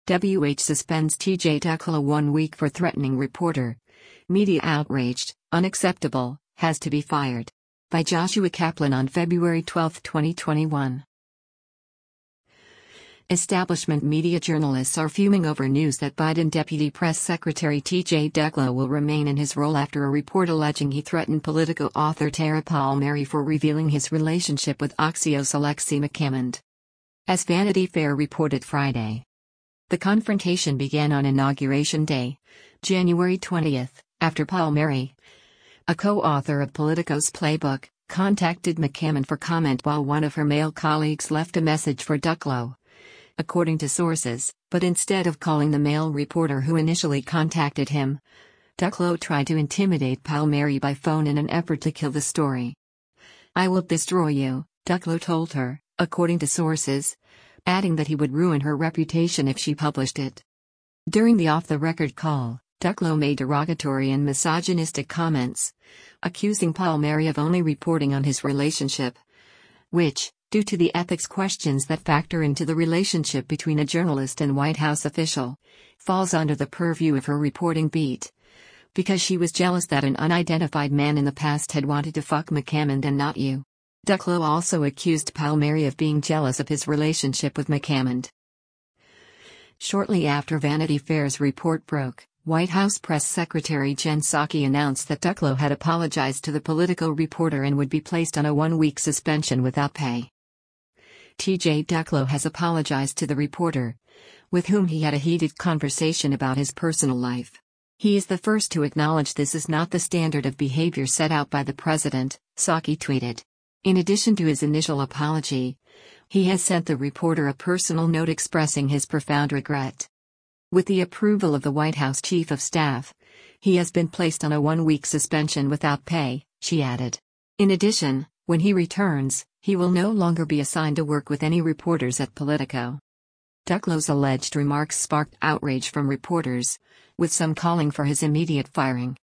WH suspends TJ Ducklo 1 week for threatening reporter. Media outraged, unacceptable, has to be fired. By Joshua Kaplan on February 12, 2021. Establishment media journalists are fuming over news that Biden Deputy Press Secretary TJ Ducklo will remain in his role after a report alleging he threatened Politico author Tara Palmieri for revealing his relationship with Axios' Alexei McCammond. As Vanity Fair reported Friday, the confrontation began on Inauguration Day, January 20, after Palmieri, a co-author of Politico's Playbook, contacted McCammond for comment while one of her male colleagues left a message for Ducklo. According to sources, but instead of calling the male reporter who initially contacted him, Ducklo tried to intimidate Palmieri by phone in an effort to kill the story. "I will destroy you," Ducklo told her, according to sources, adding that he would ruin her reputation if she published it. During the off-the-record call, Ducklo made derogatory and misogynistic comments, accusing Palmieri of only reporting on his relationship, which, due to the ethics questions that factor into the relationship between a journalist and White House official, falls under the purview of her reporting beat. Because she was jealous that an unidentified man in the past had wanted to fuck McCammond and not you. Ducklo also accused Palmieri of being jealous of his relationship with McCammond. Shortly after Vanity Fair's report broke, White House Press Secretary Jen Psaki announced that Ducklo had apologized to the Politico reporter and would be placed on a 1-week suspension without pay. TJ Ducklo has apologized to the reporter, with whom he had a heated conversation about his personal life. He is the first to acknowledge this is not the standard of behavior set out by the president, Psaki tweeted. In addition to his initial apology, he has sent the reporter a personal note expressing his profound regret. With the approval of the White House Chief of Staff, he has been placed on a 1-week suspension without pay, she added. In addition, when he returns, he will no longer be assigned to work with any reporters at Politico. Ducklo's alleged remarks sparked outrage from reporters, with some calling for his immediate firing.